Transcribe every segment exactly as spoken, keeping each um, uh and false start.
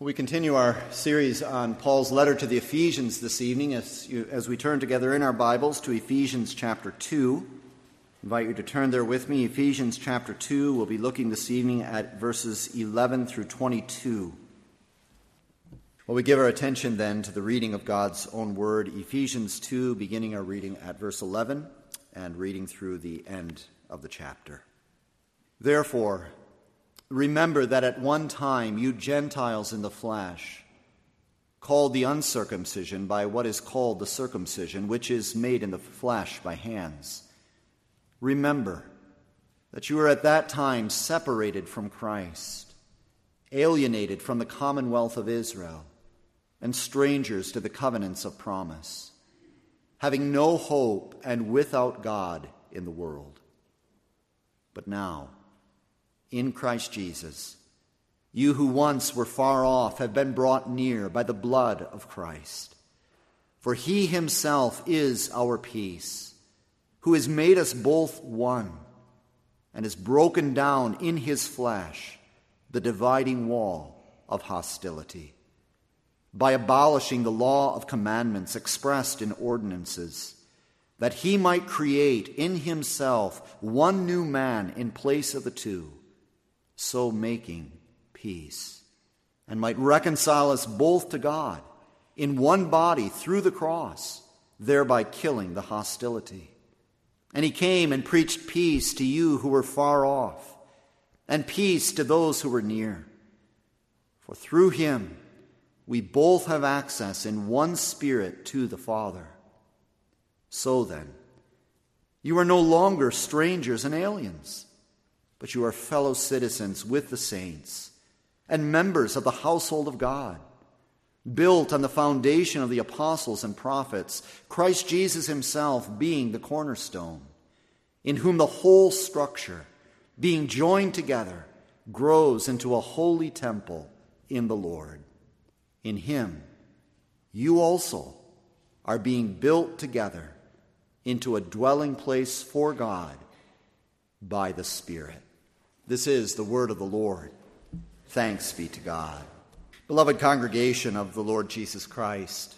We continue our series on Paul's letter to the Ephesians this evening as, you, as we turn together in our Bibles to Ephesians chapter two. I invite you to turn there with me. Ephesians chapter two. We'll be looking this evening at verses eleven through twenty-two. Well, we give our attention then to the reading of God's own word, Ephesians two, beginning our reading at verse eleven and reading through the end of the chapter. Therefore, remember that at one time you Gentiles in the flesh, called the uncircumcision by what is called the circumcision, which is made in the flesh by hands. Remember that you were at that time separated from Christ, alienated from the commonwealth of Israel, and strangers to the covenants of promise, having no hope and without God in the world. But now, in Christ Jesus, you who once were far off have been brought near by the blood of Christ. For he himself is our peace, who has made us both one, and has broken down in his flesh the dividing wall of hostility, by abolishing the law of commandments expressed in ordinances, that he might create in himself one new man in place of the two, so making peace, and might reconcile us both to God in one body through the cross, thereby killing the hostility. And he came and preached peace to you who were far off, and peace to those who were near. For through him we both have access in one Spirit to the Father. So then, you are no longer strangers and aliens, but you are fellow citizens with the saints and members of the household of God, built on the foundation of the apostles and prophets, Christ Jesus himself being the cornerstone, in whom the whole structure, being joined together, grows into a holy temple in the Lord. In him, you also are being built together into a dwelling place for God by the Spirit. This is the word of the Lord. Thanks be to God. Beloved congregation of the Lord Jesus Christ,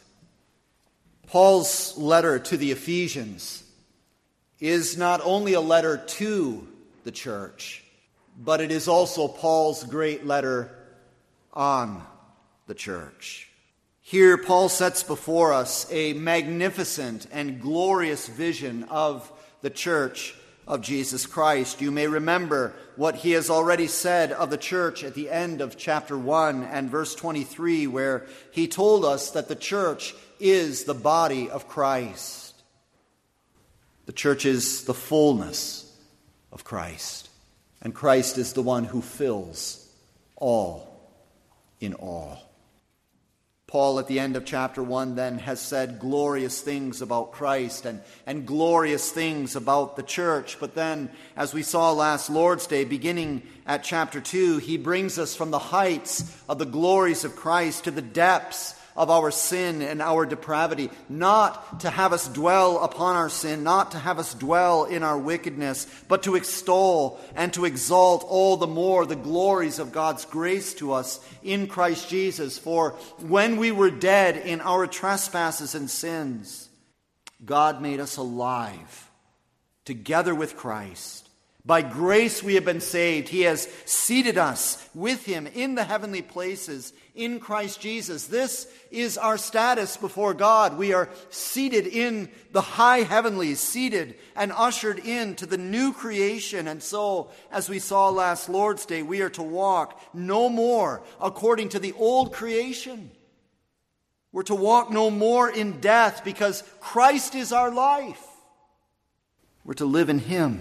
Paul's letter to the Ephesians is not only a letter to the church, but it is also Paul's great letter on the church. Here, Paul sets before us a magnificent and glorious vision of the church of Jesus Christ. You may remember what he has already said of the church at the end of chapter one and verse twenty-three, where he told us that the church is the body of Christ. The church is the fullness of Christ, and Christ is the one who fills all in all. Paul, at the end of chapter one, then, has said glorious things about Christ and, and glorious things about the church. But then, as we saw last Lord's Day, beginning at chapter two, he brings us from the heights of the glories of Christ to the depths of our sin and our depravity, not to have us dwell upon our sin, not to have us dwell in our wickedness, but to extol and to exalt all the more the glories of God's grace to us in Christ Jesus. For when we were dead in our trespasses and sins, God made us alive together with Christ. By grace we have been saved. He has seated us with him in the heavenly places in Christ Jesus. This is our status before God. We are seated in the high heavenlies, seated and ushered into the new creation. And so, as we saw last Lord's Day, we are to walk no more according to the old creation. We're to walk no more in death because Christ is our life. We're to live in him.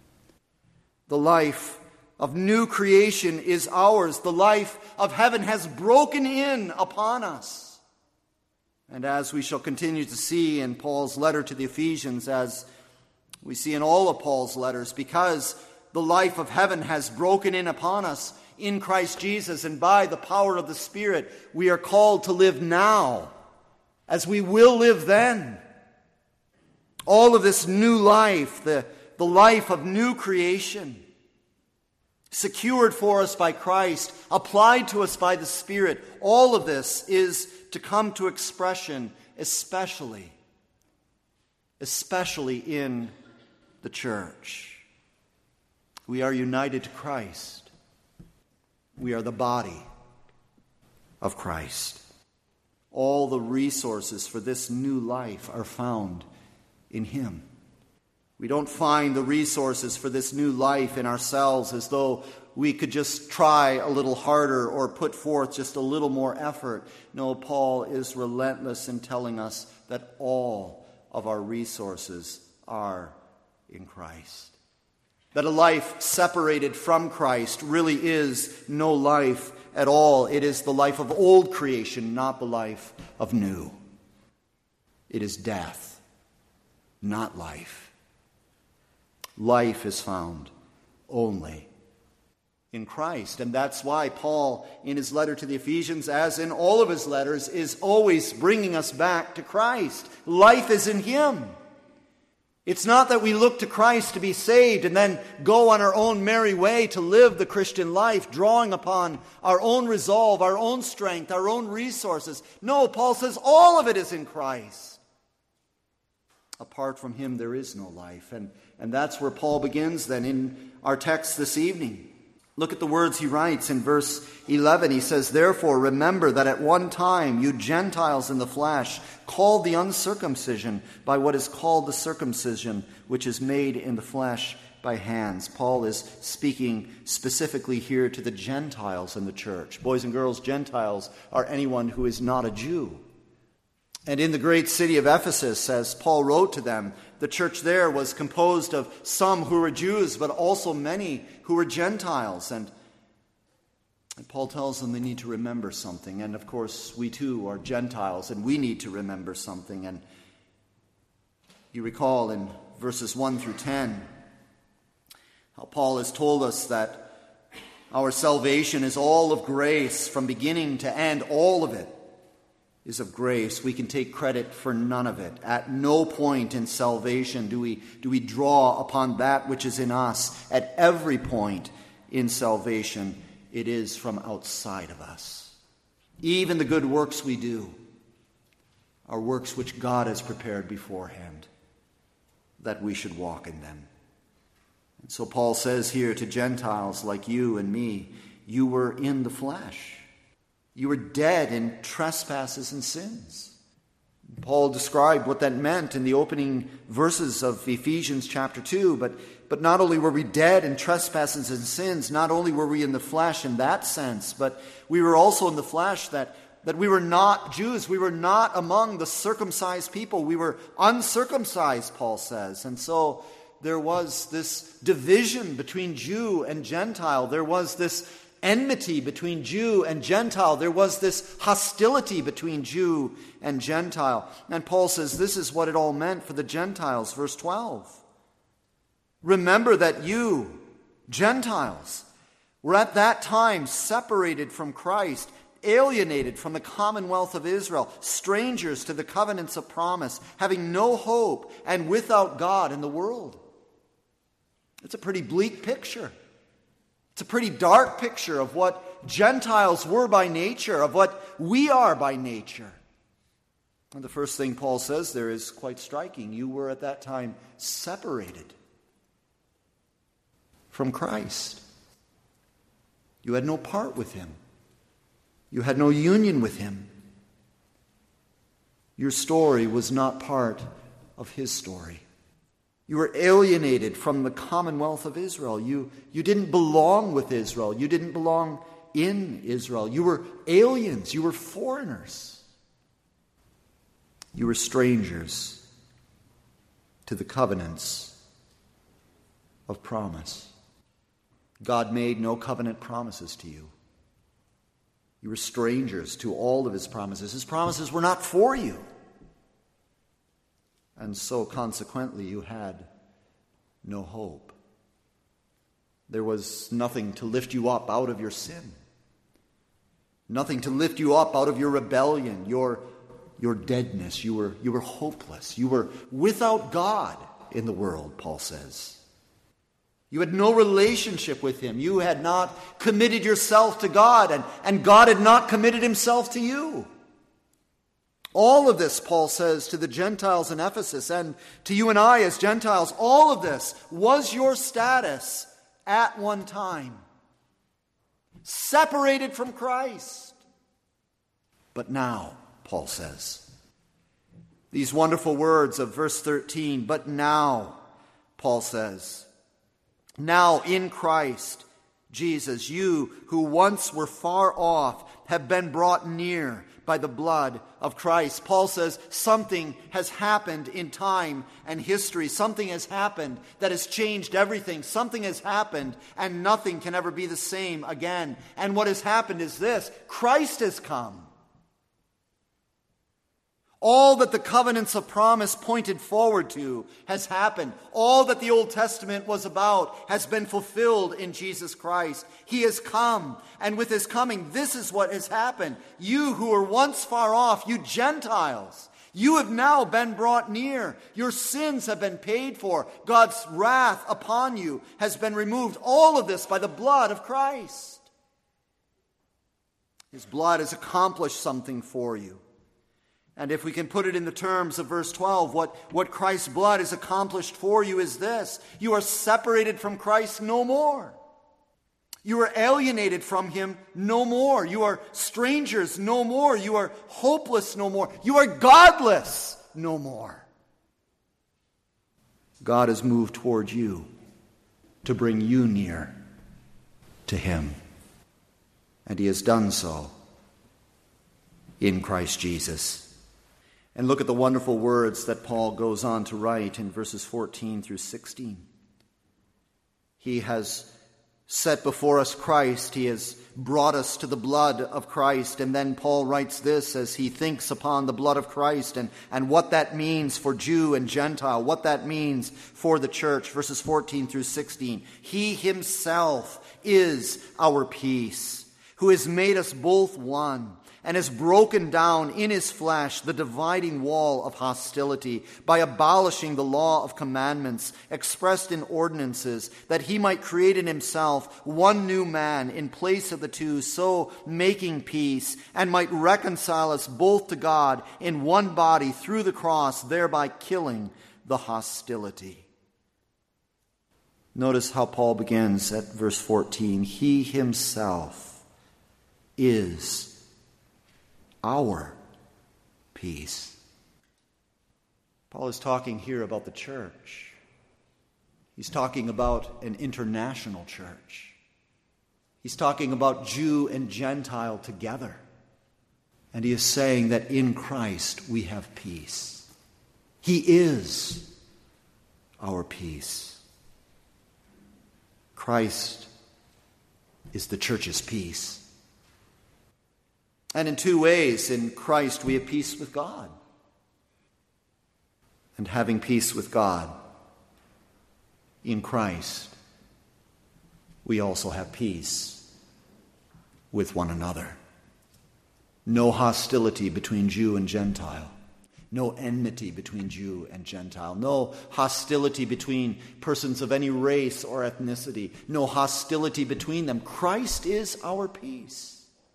The life of new creation is ours. The life of heaven has broken in upon us. And as we shall continue to see in Paul's letter to the Ephesians, as we see in all of Paul's letters, because the life of heaven has broken in upon us in Christ Jesus, and by the power of the Spirit, we are called to live now as we will live then. All of this new life, the the life of new creation, secured for us by Christ, applied to us by the Spirit. All of this is to come to expression, especially, especially in the church. We are united to Christ. We are the body of Christ. All the resources for this new life are found in Him. We don't find the resources for this new life in ourselves as though we could just try a little harder or put forth just a little more effort. No, Paul is relentless in telling us that all of our resources are in Christ. That a life separated from Christ really is no life at all. It is the life of old creation, not the life of new. It is death, not life. Life is found only in Christ. And that's why Paul, in his letter to the Ephesians, as in all of his letters, is always bringing us back to Christ. Life is in Him. It's not that we look to Christ to be saved and then go on our own merry way to live the Christian life, drawing upon our own resolve, our own strength, our own resources. No, Paul says all of it is in Christ. Apart from Him, there is no life. And, and that's where Paul begins then in our text this evening. Look at the words he writes in verse eleven. He says, "Therefore remember that at one time you Gentiles in the flesh, called the uncircumcision by what is called the circumcision, which is made in the flesh by hands." Paul is speaking specifically here to the Gentiles in the church. Boys and girls, Gentiles are anyone who is not a Jew. And in the great city of Ephesus, as Paul wrote to them, the church there was composed of some who were Jews, but also many who were Gentiles. And, and Paul tells them they need to remember something. And of course, we too are Gentiles, and we need to remember something. And you recall in verses one through ten, how Paul has told us that our salvation is all of grace from beginning to end. All of it is of grace. We can take credit for none of it. At no point in salvation do we, do we draw upon that which is in us. At every point in salvation, it is from outside of us. Even the good works we do are works which God has prepared beforehand, that we should walk in them. And so Paul says here to Gentiles like you and me, you were in the flesh. You were dead in trespasses and sins. Paul described what that meant in the opening verses of Ephesians chapter two. But, but not only were we dead in trespasses and sins, not only were we in the flesh in that sense, but we were also in the flesh that, that we were not Jews. We were not among the circumcised people. We were uncircumcised, Paul says. And so there was this division between Jew and Gentile. There was this enmity between Jew and Gentile. There was this hostility between Jew and Gentile. And Paul says this is what it all meant for the Gentiles. Verse twelve. Remember that you, Gentiles, were at that time separated from Christ, alienated from the commonwealth of Israel, strangers to the covenants of promise, having no hope and without God in the world. It's a pretty bleak picture. It's a pretty dark picture of what Gentiles were by nature, of what we are by nature. And the first thing Paul says there is quite striking. You were at that time separated from Christ. You had no part with Him. You had no union with Him. Your story was not part of His story. You were alienated from the commonwealth of Israel. You, you didn't belong with Israel. You didn't belong in Israel. You were aliens. You were foreigners. You were strangers to the covenants of promise. God made no covenant promises to you. You were strangers to all of His promises. His promises were not for you. And so, consequently, you had no hope. There was nothing to lift you up out of your sin. Nothing to lift you up out of your rebellion, your, your deadness. You were, you were hopeless. You were without God in the world, Paul says. You had no relationship with him. You had not committed yourself to God, and, and God had not committed himself to you. All of this, Paul says to the Gentiles in Ephesus, and to you and I as Gentiles, all of this was your status at one time. Separated from Christ. But now, Paul says, these wonderful words of verse thirteen, but now, Paul says, now in Christ Jesus, you who once were far off have been brought near by the blood of Christ. Paul says something has happened in time and history. Something has happened that has changed everything. Something has happened and nothing can ever be the same again. And what has happened is this: Christ has come. All that the covenants of promise pointed forward to has happened. All that the Old Testament was about has been fulfilled in Jesus Christ. He has come, and with his coming, this is what has happened. You who were once far off, you Gentiles, you have now been brought near. Your sins have been paid for. God's wrath upon you has been removed. All of this by the blood of Christ. His blood has accomplished something for you. And if we can put it in the terms of verse twelve, what, what Christ's blood has accomplished for you is this: you are separated from Christ no more. You are alienated from him no more. You are strangers no more. You are hopeless no more. You are godless no more. God has moved toward you to bring you near to him. And he has done so in Christ Jesus. And look at the wonderful words that Paul goes on to write in verses fourteen through sixteen. He has set before us Christ. He has brought us to the blood of Christ. And then Paul writes this as he thinks upon the blood of Christ and, and what that means for Jew and Gentile, what that means for the church. Verses fourteen through sixteen. He himself is our peace, who has made us both one, and has broken down in his flesh the dividing wall of hostility by abolishing the law of commandments expressed in ordinances, that he might create in himself one new man in place of the two, so making peace, and might reconcile us both to God in one body through the cross, thereby killing the hostility. Notice how Paul begins at verse fourteen. He himself is our peace. Paul is talking here about the church. He's talking about an international church. He's talking about Jew and Gentile together. And he is saying that in Christ we have peace. He is our peace. Christ is the church's peace. And in two ways, in Christ we have peace with God. And having peace with God, in Christ, we also have peace with one another. No hostility between Jew and Gentile. No enmity between Jew and Gentile. No hostility between persons of any race or ethnicity. No hostility between them. Christ is our peace.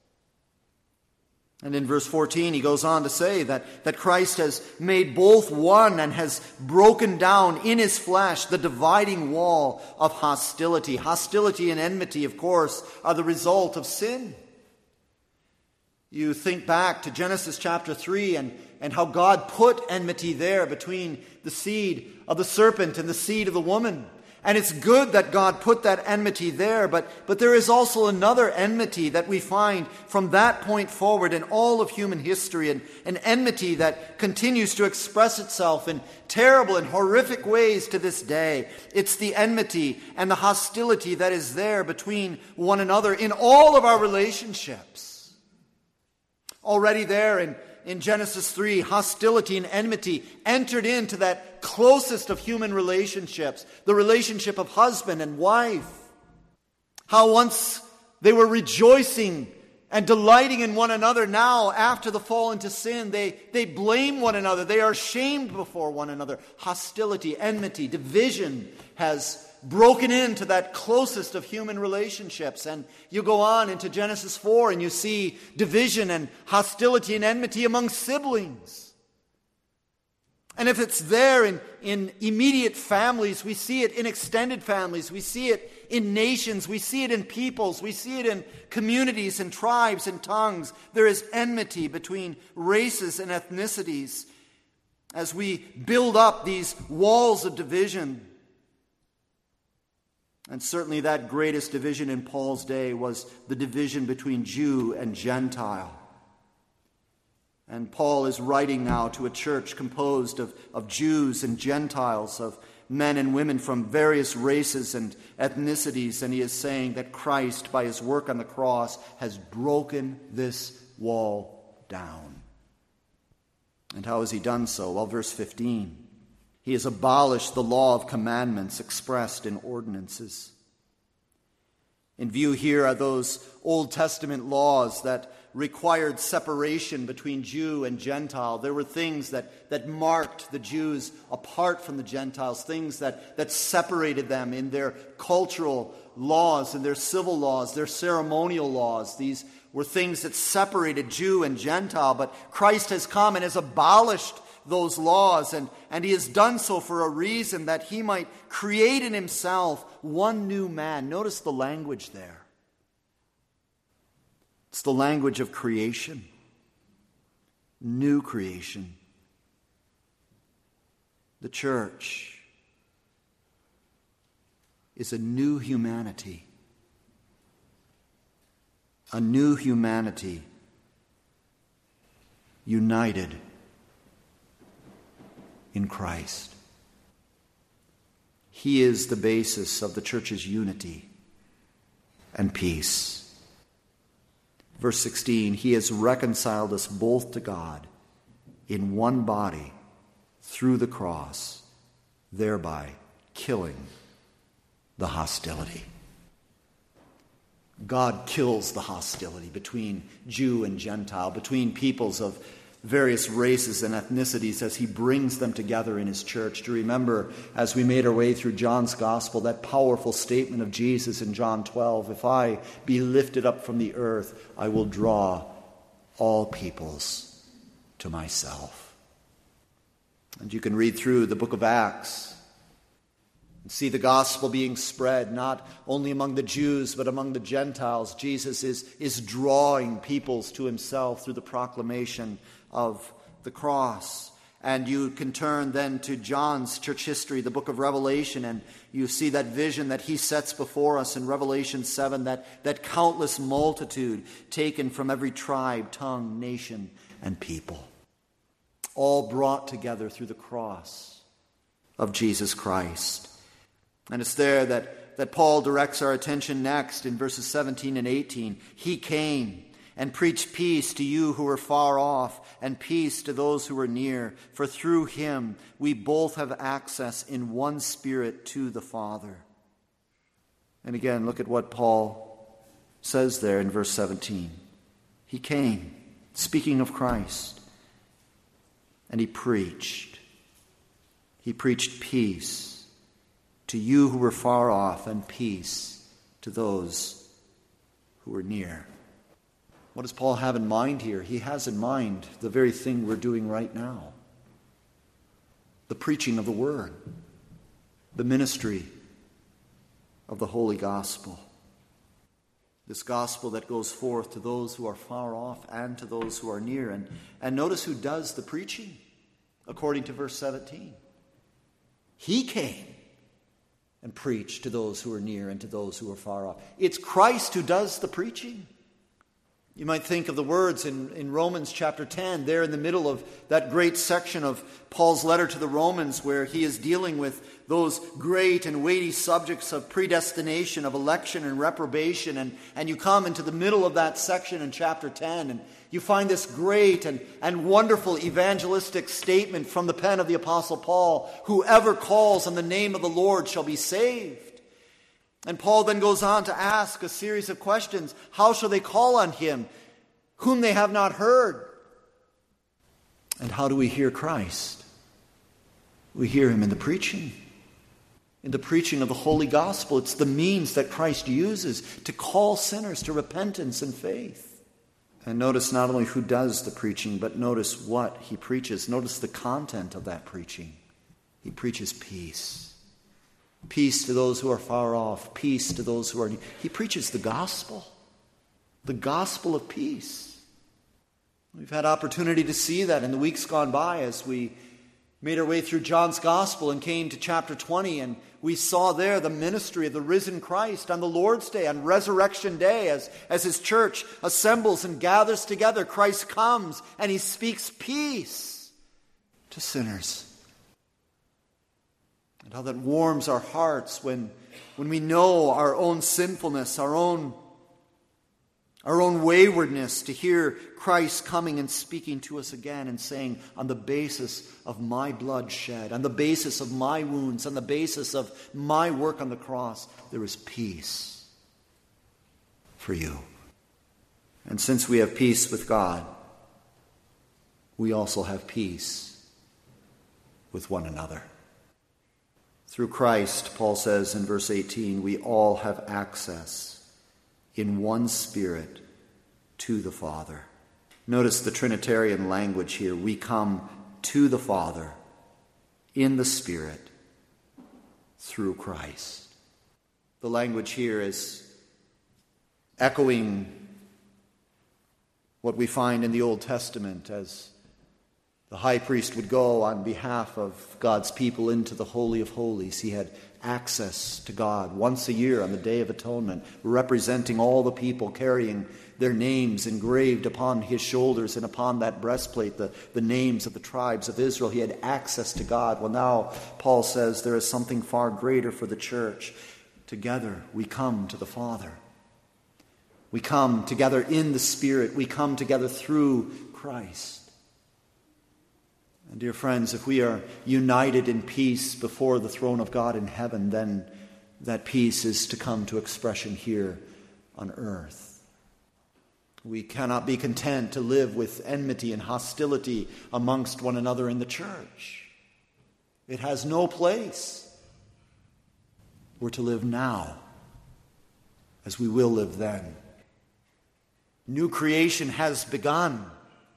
And in verse fourteen, he goes on to say that, that Christ has made both one and has broken down in his flesh the dividing wall of hostility. Hostility and enmity, of course, are the result of sin. You think back to Genesis chapter three and, and how God put enmity there between the seed of the serpent and the seed of the woman. And it's good that God put that enmity there, but, but there is also another enmity that we find from that point forward in all of human history, and an enmity that continues to express itself in terrible and horrific ways to this day. It's the enmity and the hostility that is there between one another in all of our relationships. Already there in In Genesis three, hostility and enmity entered into that closest of human relationships, the relationship of husband and wife. How once they were rejoicing and delighting in one another, now after the fall into sin, they, they blame one another. They are shamed before one another. Hostility, enmity, division has broken into that closest of human relationships. And you go on into Genesis four and you see division and hostility and enmity among siblings. And if it's there in, in immediate families, we see it in extended families, we see it in nations, we see it in peoples, we see it in communities and tribes and tongues. There is enmity between races and ethnicities as we build up these walls of division. And certainly that greatest division in Paul's day was the division between Jew and Gentile. And Paul is writing now to a church composed of, of Jews and Gentiles, of men and women from various races and ethnicities. And he is saying that Christ, by his work on the cross, has broken this wall down. And how has he done so? Well, verse fifteen. He has abolished the law of commandments expressed in ordinances. In view here are those Old Testament laws that required separation between Jew and Gentile. There were things that, that marked the Jews apart from the Gentiles, things that, that separated them in their cultural laws and their civil laws, their ceremonial laws. These were things that separated Jew and Gentile, but Christ has come and has abolished those laws, and, and he has done so for a reason, that he might create in himself one new man. Notice the language there. It's the language of creation. New creation. The church is a new humanity. A new humanity united in Christ. He is the basis of the church's unity and peace. Verse sixteen, he has reconciled us both to God in one body through the cross, thereby killing the hostility. God kills the hostility between Jew and Gentile, between peoples of various races and ethnicities, as he brings them together in his church. To remember, as we made our way through John's gospel, that powerful statement of Jesus in John twelve, if I be lifted up from the earth, I will draw all peoples to myself. And you can read through the book of Acts and see the gospel being spread not only among the Jews but among the Gentiles. Jesus is, is drawing peoples to himself through the proclamation of the cross. And you can turn then to John's church history, the book of Revelation, and you see that vision that he sets before us in Revelation seven, that, that countless multitude taken from every tribe, tongue, nation, and people, all brought together through the cross of Jesus Christ. And it's there that, that Paul directs our attention next in verses seventeen and eighteen. He came and preached peace to you who were far off, and peace to those who were near. For through him we both have access in one Spirit to the Father. And again, look at what Paul says there in verse seventeen. He came, speaking of Christ, and he preached. He preached peace to you who were far off, and peace to those who were near. What does Paul have in mind here? He has in mind the very thing we're doing right now. The preaching of the Word. The ministry of the Holy Gospel. This gospel that goes forth to those who are far off and to those who are near. And, and notice who does the preaching, according to verse seventeen. He came and preached to those who are near and to those who are far off. It's Christ who does the preaching. You might think of the words in, in Romans chapter ten, there in the middle of that great section of Paul's letter to the Romans, where he is dealing with those great and weighty subjects of predestination, of election and reprobation. And, and you come into the middle of that section in chapter ten, and you find this great and, and wonderful evangelistic statement from the pen of the Apostle Paul: whoever calls on the name of the Lord shall be saved. And Paul then goes on to ask a series of questions. How shall they call on him whom they have not heard? And how do we hear Christ? We hear him in the preaching. in the preaching of the holy gospel. It's the means that Christ uses to call sinners to repentance and faith. And notice not only who does the preaching, but notice what he preaches. Notice the content of that preaching. He preaches peace. Peace to those who are far off. Peace to those who are near. He preaches the gospel. The gospel of peace. We've had opportunity to see that in the weeks gone by as we made our way through John's Gospel and came to chapter twenty, and we saw there the ministry of the risen Christ on the Lord's Day, on Resurrection Day, as, as his church assembles and gathers together. Christ comes and he speaks peace to sinners. And how that warms our hearts when, when we know our own sinfulness, our own Our own waywardness, to hear Christ coming and speaking to us again and saying, on the basis of my blood shed, on the basis of my wounds, on the basis of my work on the cross, there is peace for you. And since we have peace with God, we also have peace with one another. Through Christ, Paul says in verse eighteen, we all have access in one Spirit to the Father. Notice the Trinitarian language here. We come to the Father in the Spirit through Christ. The language here is echoing what we find in the Old Testament as the high priest would go on behalf of God's people into the Holy of Holies. He had access to God once a year on the Day of Atonement, representing all the people, carrying their names engraved upon his shoulders and upon that breastplate, the, the names of the tribes of Israel. He had access to God. Well, now Paul says there is something far greater for the church. Together we come to the Father. We come together in the Spirit. We come together through Christ. And dear friends, if we are united in peace before the throne of God in heaven, then that peace is to come to expression here on earth. We cannot be content to live with enmity and hostility amongst one another in the church. It has no place. We're to live now as we will live then. New creation has begun.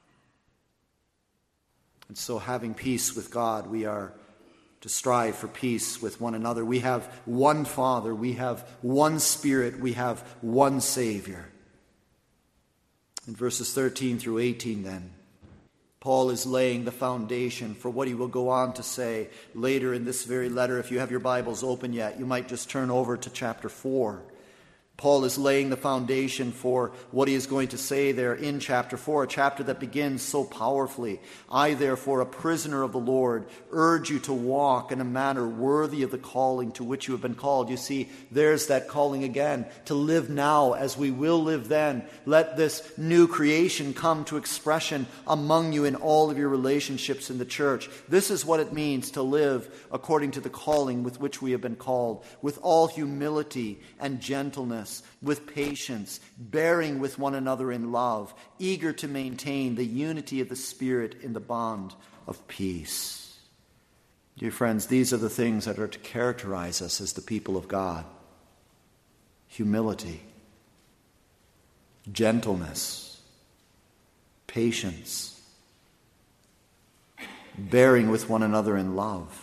And so, having peace with God, we are to strive for peace with one another. We have one Father, we have one Spirit, we have one Savior. In verses thirteen through eighteen, then, Paul is laying the foundation for what he will go on to say later in this very letter. If you have your Bibles open yet, you might just turn over to chapter four. Paul is laying the foundation for what he is going to say there in chapter four, a chapter that begins so powerfully. I, therefore, a prisoner of the Lord, urge you to walk in a manner worthy of the calling to which you have been called. You see, there's that calling again, to live now as we will live then. Let this new creation come to expression among you in all of your relationships in the church. This is what it means to live according to the calling with which we have been called, with all humility and gentleness, with patience, bearing with one another in love, eager to maintain the unity of the Spirit in the bond of peace. Dear friends, these are the things that are to characterize us as the people of God. Humility, gentleness, patience, bearing with one another in love,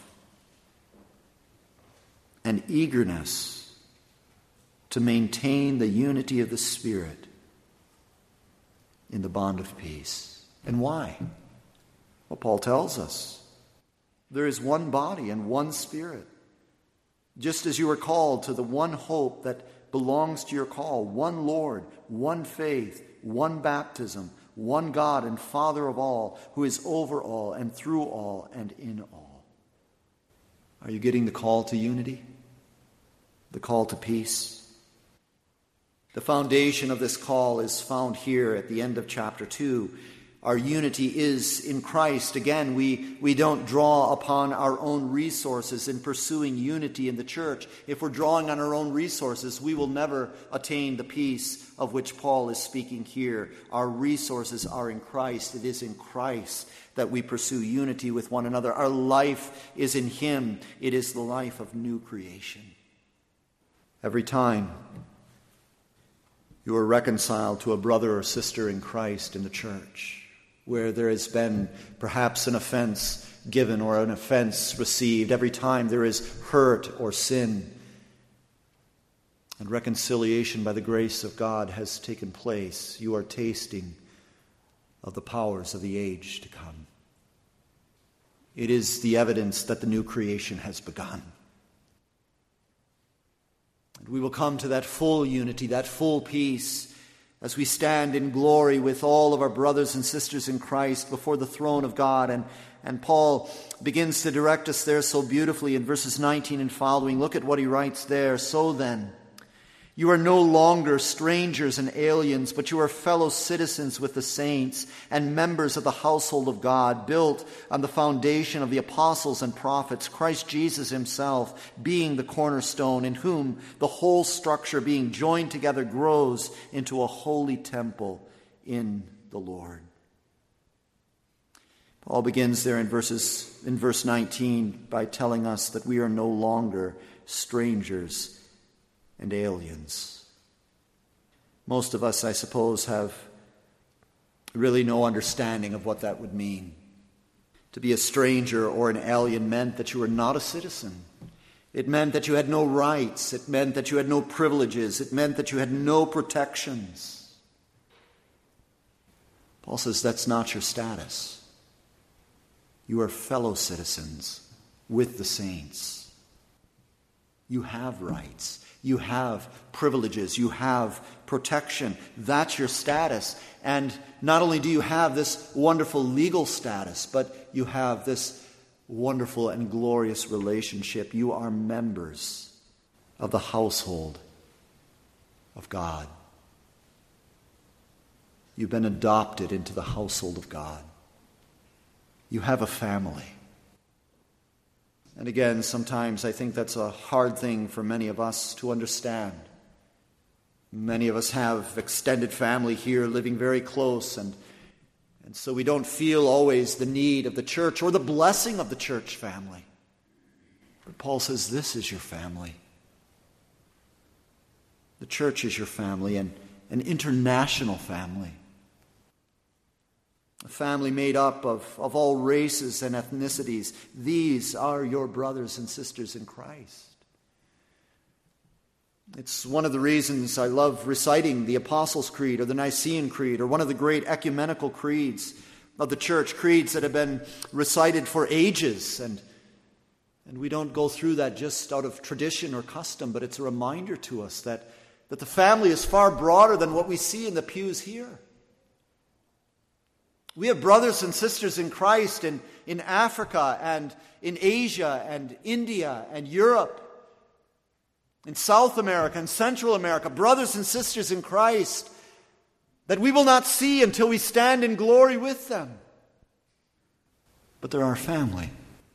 and eagerness to maintain the unity of the Spirit in the bond of peace. And why? Well, Paul tells us there is one body and one Spirit. Just as you are called to the one hope that belongs to your call, one Lord, one faith, one baptism, one God and Father of all, who is over all and through all and in all. Are you getting the call to unity? The call to peace? The foundation of this call is found here at the end of chapter two. Our unity is in Christ. Again, we, we don't draw upon our own resources in pursuing unity in the church. If we're drawing on our own resources, we will never attain the peace of which Paul is speaking here. Our resources are in Christ. It is in Christ that we pursue unity with one another. Our life is in Him. It is the life of new creation. Every time you are reconciled to a brother or sister in Christ in the church, where there has been perhaps an offense given or an offense received, every time there is hurt or sin, and reconciliation by the grace of God has taken place, you are tasting of the powers of the age to come. It is the evidence that the new creation has begun. And we will come to that full unity, that full peace, as we stand in glory with all of our brothers and sisters in Christ before the throne of God. And, and Paul begins to direct us there so beautifully in verses nineteen and following. Look at what he writes there. So then, you are no longer strangers and aliens, but you are fellow citizens with the saints and members of the household of God, built on the foundation of the apostles and prophets, Christ Jesus himself being the cornerstone, in whom the whole structure being joined together grows into a holy temple in the Lord. Paul begins there in verses in verse nineteen by telling us that we are no longer strangers and aliens. Most of us, I suppose, have really no understanding of what that would mean. To be a stranger or an alien meant that you were not a citizen. It meant that you had no rights. It meant that you had no privileges. It meant that you had no protections. Paul says that's not your status. You are fellow citizens with the saints. You have rights. You have privileges. You have protection. That's your status. And not only do you have this wonderful legal status, but you have this wonderful and glorious relationship. You are members of the household of God. You've been adopted into the household of God. You have a family. And again, sometimes I think that's a hard thing for many of us to understand. Many of us have extended family here living very close, and, and so we don't feel always the need of the church or the blessing of the church family. But Paul says this is your family. The church is your family, and an international family. A family made up of, of all races and ethnicities. These are your brothers and sisters in Christ. It's one of the reasons I love reciting the Apostles' Creed or the Nicene Creed or one of the great ecumenical creeds of the church, creeds that have been recited for ages. And, and we don't go through that just out of tradition or custom, but it's a reminder to us that, that the family is far broader than what we see in the pews here. We have brothers and sisters in Christ in, in Africa and in Asia and India and Europe, in South America and Central America, brothers and sisters in Christ that we will not see until we stand in glory with them. But they're our family.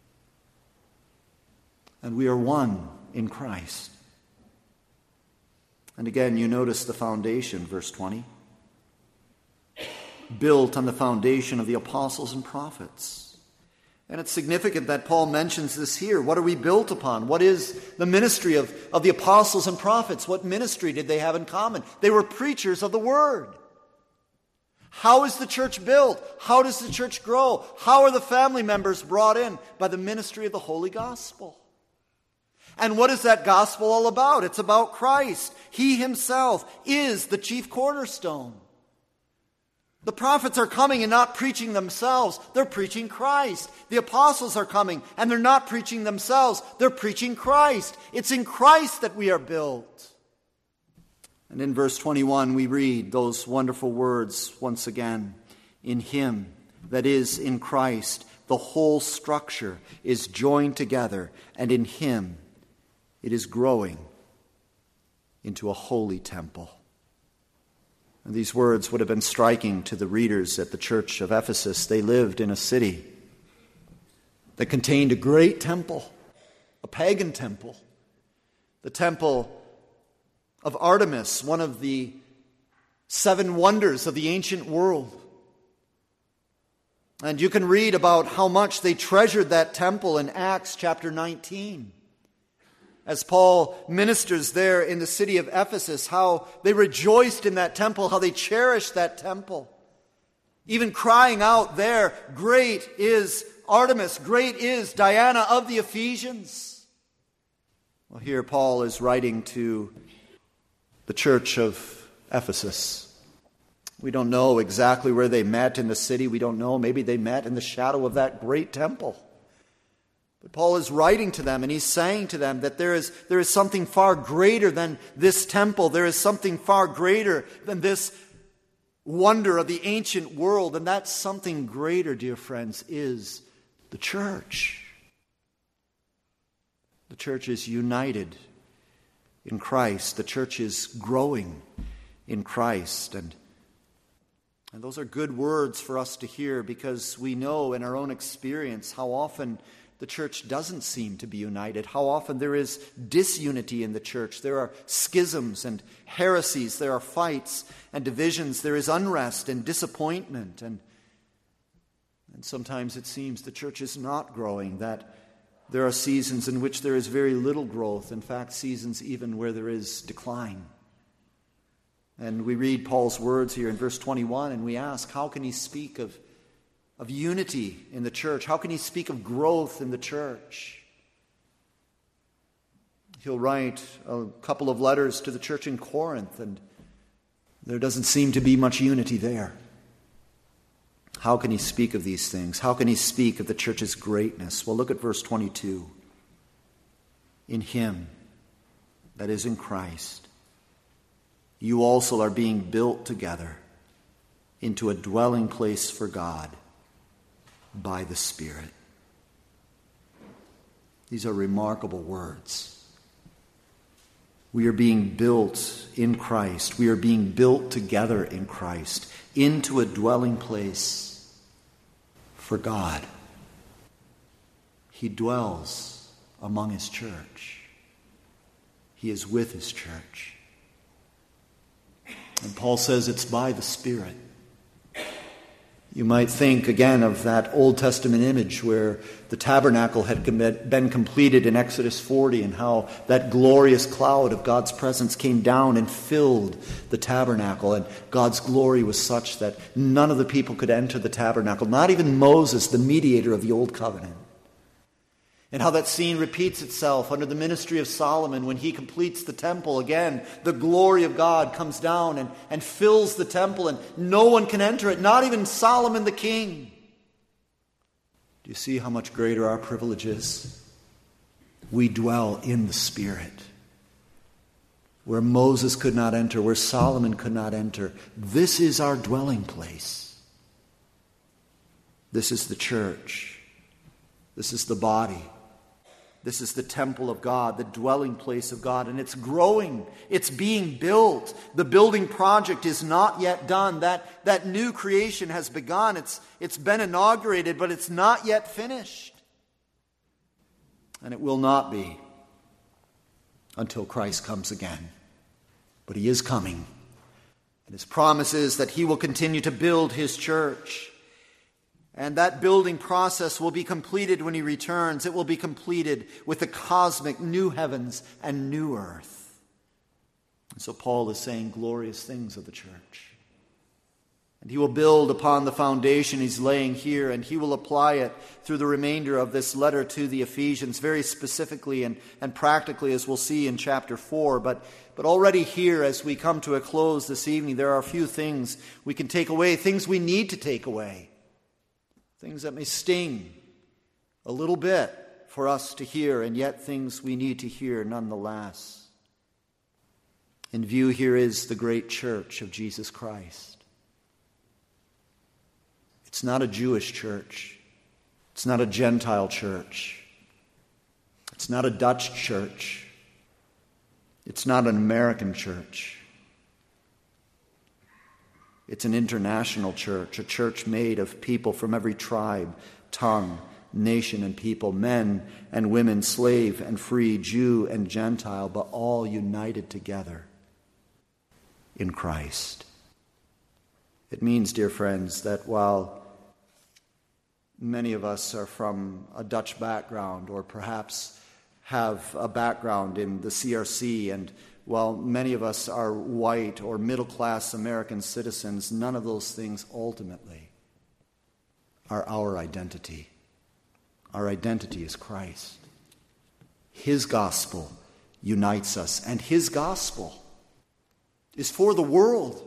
And we are one in Christ. And again, you notice the foundation, verse twenty. Built on the foundation of the apostles and prophets. And it's significant that Paul mentions this here. What are we built upon? What is the ministry of, of the apostles and prophets? What ministry did they have in common? They were preachers of the word. How is the church built? How does the church grow? How are the family members brought in? By the ministry of the Holy Gospel. And what is that gospel all about? It's about Christ. He himself is the chief cornerstone. The prophets are coming and not preaching themselves. They're preaching Christ. The apostles are coming and they're not preaching themselves. They're preaching Christ. It's in Christ that we are built. And in verse twenty-one, we read those wonderful words once again. In him, that is, in Christ, the whole structure is joined together, and in him it is growing into a holy temple. And these words would have been striking to the readers at the church of Ephesus. They lived in a city that contained a great temple, a pagan temple, the temple of Artemis, one of the seven wonders of the ancient world. And you can read about how much they treasured that temple in Acts chapter nineteen. As Paul ministers there in the city of Ephesus, how they rejoiced in that temple, how they cherished that temple. Even crying out there, "Great is Artemis, great is Diana of the Ephesians." Well, here Paul is writing to the church of Ephesus. We don't know exactly where they met in the city. We don't know. Maybe they met in the shadow of that great temple. But Paul is writing to them, and he's saying to them that there is, there is something far greater than this temple. There is something far greater than this wonder of the ancient world. And that something greater, dear friends, is the church. The church is united in Christ. The church is growing in Christ. And, and those are good words for us to hear, because we know in our own experience how often the church doesn't seem to be united. How often there is disunity in the church. There are schisms and heresies. There are fights and divisions. There is unrest and disappointment. And, and sometimes it seems the church is not growing, that there are seasons in which there is very little growth. In fact, seasons even where there is decline. And we read Paul's words here in verse twenty-one, and we ask, how can he speak of Of unity in the church? How can he speak of growth in the church? He'll write a couple of letters to the church in Corinth, and there doesn't seem to be much unity there. How can he speak of these things? How can he speak of the church's greatness? Well, look at verse twenty-two. In him, that is in Christ, you also are being built together into a dwelling place for God by the Spirit. These are remarkable words. We are being built in Christ. We are being built together in Christ into a dwelling place for God. He dwells among his church. He is with his church. And Paul says it's by the Spirit. You might think again of that Old Testament image where the tabernacle had been completed in Exodus forty, and how that glorious cloud of God's presence came down and filled the tabernacle. And God's glory was such that none of the people could enter the tabernacle, not even Moses, the mediator of the Old Covenant. And how that scene repeats itself under the ministry of Solomon when he completes the temple. Again, the glory of God comes down and, and fills the temple, and no one can enter it, not even Solomon the king. Do you see how much greater our privilege is? We dwell in the Spirit. Where Moses could not enter, where Solomon could not enter, this is our dwelling place. This is the church. This is the body. This is the temple of God, the dwelling place of God, and it's growing. It's being built. The building project is not yet done. That, that new creation has begun. It's, it's been inaugurated, but it's not yet finished. And it will not be until Christ comes again. But he is coming. And his promise is that he will continue to build his church. And that building process will be completed when he returns. It will be completed with the cosmic new heavens and new earth. And so Paul is saying glorious things of the church. And he will build upon the foundation he's laying here, and he will apply it through the remainder of this letter to the Ephesians, very specifically and, and practically, as we'll see in chapter four. But, but already here, as we come to a close this evening, there are a few things we can take away, things we need to take away. Things that may sting a little bit for us to hear, and yet things we need to hear nonetheless. In view here is the great church of Jesus Christ. It's not a Jewish church. It's not a Gentile church. It's not a Dutch church. It's not an American church. It's an international church, a church made of people from every tribe, tongue, nation, and people, men and women, slave and free, Jew and Gentile, but all united together in Christ. It means, dear friends, that while many of us are from a Dutch background or perhaps have a background in the C R C, and while many of us are white or middle-class American citizens, none of those things ultimately are our identity. Our identity is Christ. His gospel unites us, and His gospel is for the world.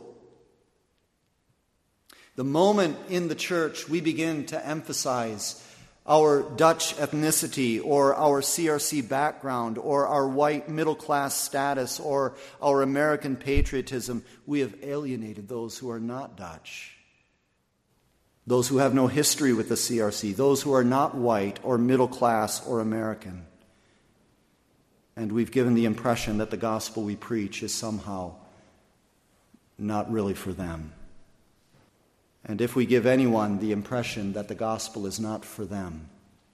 The moment in the church we begin to emphasize our Dutch ethnicity or our C R C background or our white middle-class status or our American patriotism, we have alienated those who are not Dutch, those who have no history with the C R C, those who are not white or middle-class or American. And we've given the impression that the gospel we preach is somehow not really for them. And if we give anyone the impression that the gospel is not for them,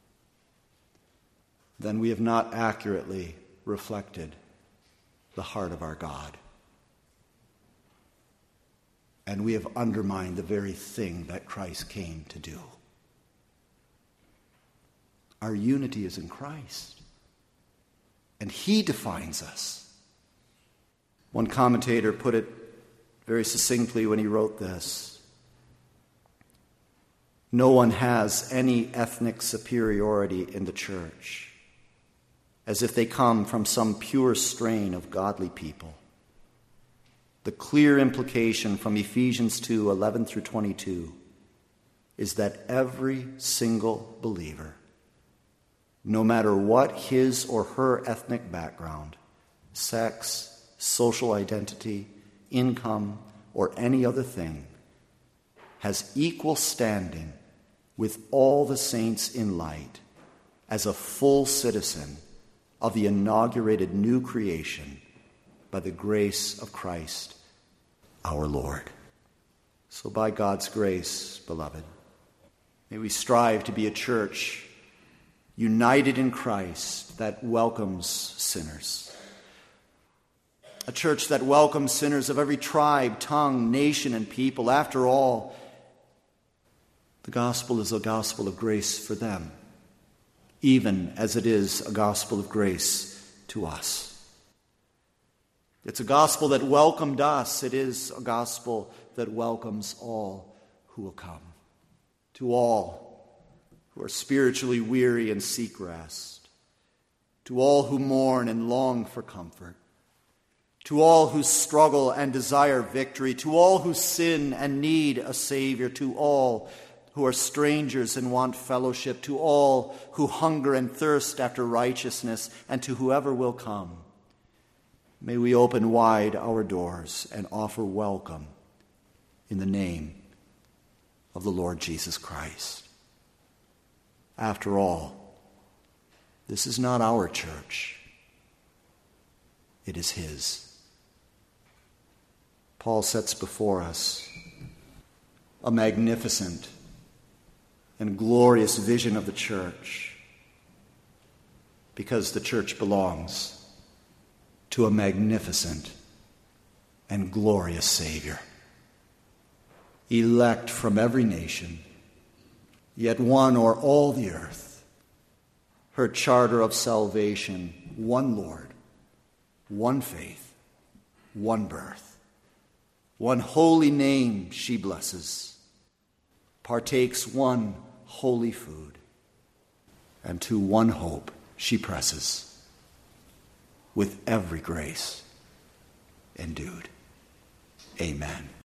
then we have not accurately reflected the heart of our God. And we have undermined the very thing that Christ came to do. Our unity is in Christ, and He defines us. One commentator put it very succinctly when he wrote this: no one has any ethnic superiority in the church, as if they come from some pure strain of godly people. The clear implication from Ephesians two, eleven through twenty-two is that every single believer, no matter what his or her ethnic background, sex, social identity, income, or any other thing, has equal standing with all the saints in light as a full citizen of the inaugurated new creation by the grace of Christ our Lord. So by God's grace, beloved, may we strive to be a church united in Christ that welcomes sinners. A church that welcomes sinners of every tribe, tongue, nation, and people. After all, the gospel is a gospel of grace for them, even as it is a gospel of grace to us. It's a gospel that welcomed us. It is a gospel that welcomes all who will come. To all who are spiritually weary and seek rest. To all who mourn and long for comfort. To all who struggle and desire victory. To all who sin and need a Savior. To all who are strangers and want fellowship, to all who hunger and thirst after righteousness, and to whoever will come. May we open wide our doors and offer welcome in the name of the Lord Jesus Christ. After all, this is not our church. It is His. Paul sets before us a magnificent and glorious vision of the church, because the church belongs to a magnificent and glorious Savior, elect from every nation, yet one o'er all the earth, her charter of salvation, one Lord, one faith, one birth, one holy name she blesses, partakes one holy food, and to one hope she presses, with every grace endued. Amen.